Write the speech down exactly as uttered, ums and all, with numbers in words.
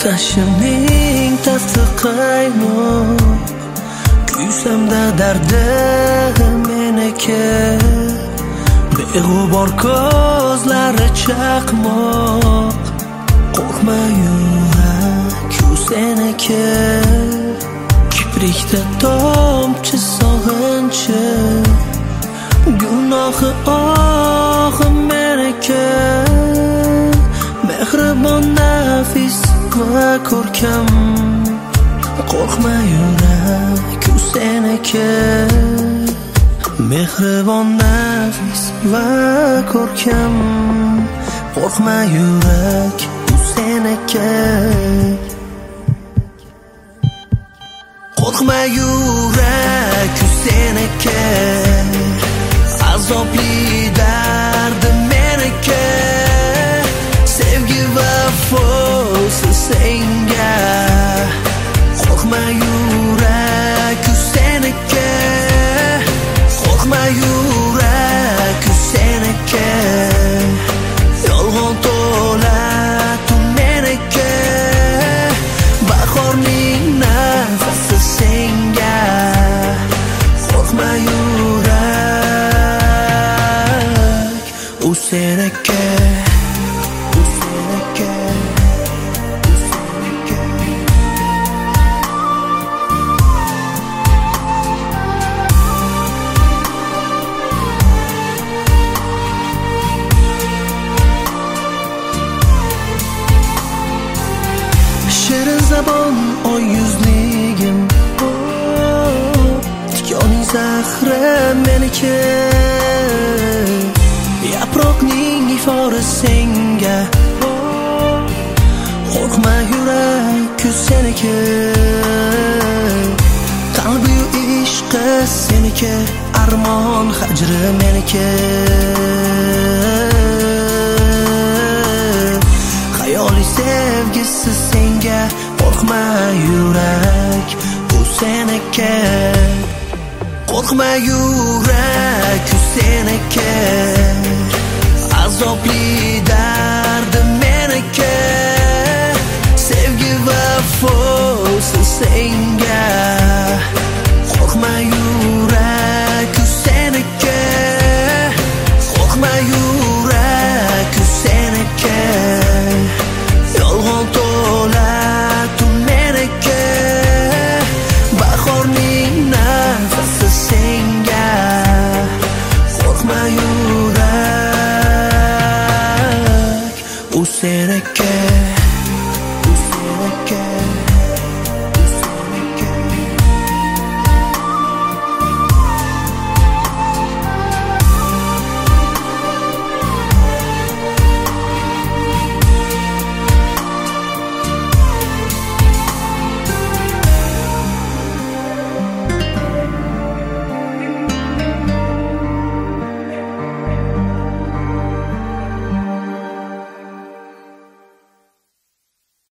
Tashimning tafti qaynoq, kuysamda dardi meniki. Beg'ubor ko'zlari chaqmoq, qo'rqma yurak ku seniki. Kiprikda tomchi sog'inchi, gunohi og'i meniki. Mehribon nafis va ko'rkam, qo'rqma yurak ku seniki. Mehribon nafis va ko'rkam, qo'rqma yurak ku seniki. Qo'rqma yurak ku seniki, azobli dardi meniki. Sevgi vafosi senga, qo'rqma yurak ku seniki. Qo'rqma yurak ku seniki, yolg'on to'la tun meniki. Bahorning nafasi senga, qo'rqma yurak u seniki. Shirin zabon oy yuzligim, tikoning zahri meniki. Yaproqning ifori senga, qo'rqma yurak ku seniki. Qalbi-yu ishqi seniki, armon hajri meniki. Hayoli sevgisi senga, qo'rqma yurak u seniki. Qo'rqma yurak ku seniki, azobli dardi meniki. Sevgi vafosi senga, qo'rqma yurak ku seniki. Qo'rqma yurak ku seniki, yolg'on